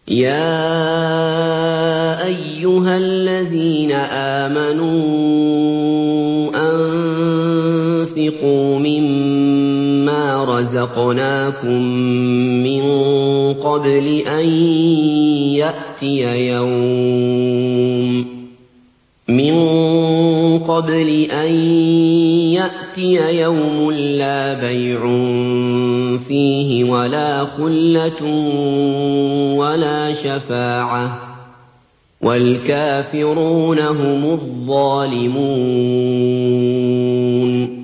يَا أَيُّهَا الَّذِينَ آمَنُوا أَنفِقُوا مِمَّا رَزَقْنَاكُم مِّن قَبْلِ أَن يَأْتِيَ يَوْمٌ لَّا بَيْعٌ فِيهِ وَلَا خُلَّةٌ وَلَا شَفَاعَةٌ ۗ وَالْكَافِرُونَ هُمُ الظَّالِمُونَ